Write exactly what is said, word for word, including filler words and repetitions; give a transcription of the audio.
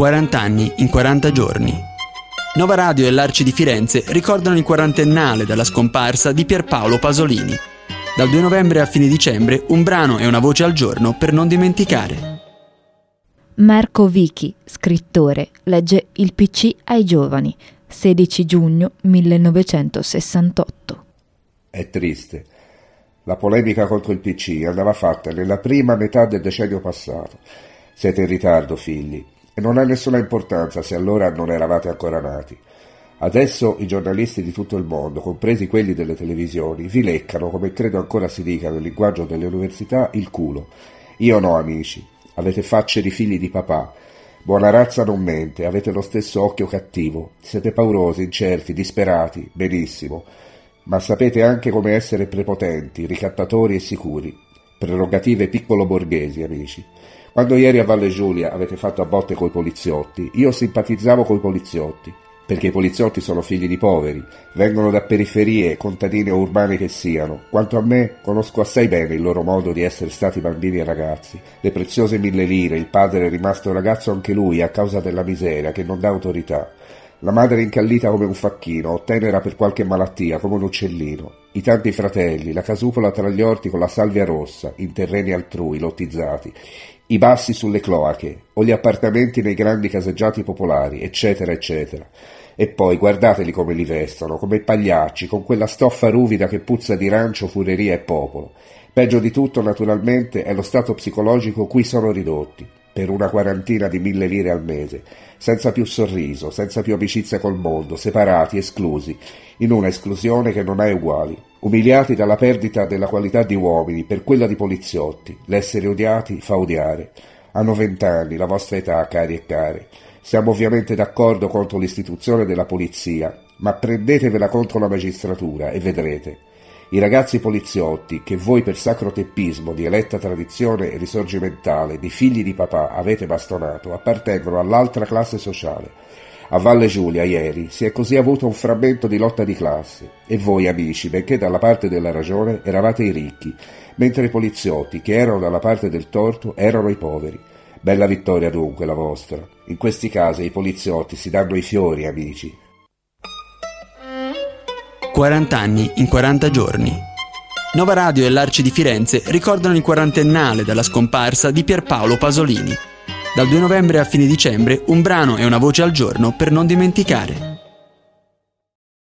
quaranta anni in quaranta giorni. Nova Radio e l'Arci di Firenze ricordano il quarantennale dalla scomparsa di Pierpaolo Pasolini. Dal due novembre a fine dicembre, un brano e una voce al giorno per non dimenticare. Marco Vichi, scrittore, legge Il P C ai giovani, sedici giugno millenovecentosessantotto. È triste. La polemica contro il P C andava fatta nella prima metà del decennio passato. Siete in ritardo, figli, e non ha nessuna importanza se allora non eravate ancora nati. Adesso i giornalisti di tutto il mondo, compresi quelli delle televisioni, vi leccano, come credo ancora si dica nel linguaggio delle università, il culo. Io no, amici. Avete facce di figli di papà. Buona razza non mente, avete lo stesso occhio cattivo. Siete paurosi, incerti, disperati. Benissimo. Ma sapete anche come essere prepotenti, ricattatori e sicuri. Prerogative piccolo borghesi, amici. Quando ieri a Valle Giulia avete fatto a botte coi poliziotti, io simpatizzavo coi poliziotti. Perché i poliziotti sono figli di poveri, vengono da periferie, contadine o urbane che siano. Quanto a me, conosco assai bene il loro modo di essere stati bambini e ragazzi. Le preziose mille lire, il padre è rimasto ragazzo anche lui a causa della miseria che non dà autorità. La madre incallita come un facchino, o tenera per qualche malattia come un uccellino. I tanti fratelli, la casupola tra gli orti con la salvia rossa, in terreni altrui, lottizzati. I bassi sulle cloache, o gli appartamenti nei grandi caseggiati popolari, eccetera, eccetera. E poi guardateli come li vestono, come pagliacci, con quella stoffa ruvida che puzza di rancio, fureria e popolo. Peggio di tutto, naturalmente, è lo stato psicologico cui sono ridotti, per una quarantina di mille lire al mese, senza più sorriso, senza più amicizia col mondo, separati, esclusi, in una esclusione che non ha uguali. Umiliati dalla perdita della qualità di uomini per quella di poliziotti, l'essere odiati fa odiare. Hanno vent'anni, la vostra età, cari e care. Siamo ovviamente d'accordo contro l'istituzione della polizia, ma prendetevela contro la magistratura e vedrete. I ragazzi poliziotti, che voi per sacro teppismo di eletta tradizione risorgimentale di figli di papà avete bastonato, appartengono all'altra classe sociale. A Valle Giulia ieri si è così avuto un frammento di lotta di classe e voi amici, benché dalla parte della ragione, eravate i ricchi, mentre i poliziotti che erano dalla parte del torto erano i poveri. Bella vittoria dunque la vostra. In questi casi i poliziotti si danno i fiori, amici. quaranta anni in quaranta giorni. Nova Radio e l'Arci di Firenze ricordano il quarantennale dalla scomparsa di Pierpaolo Pasolini. Dal due novembre a fine dicembre, un brano e una voce al giorno per non dimenticare.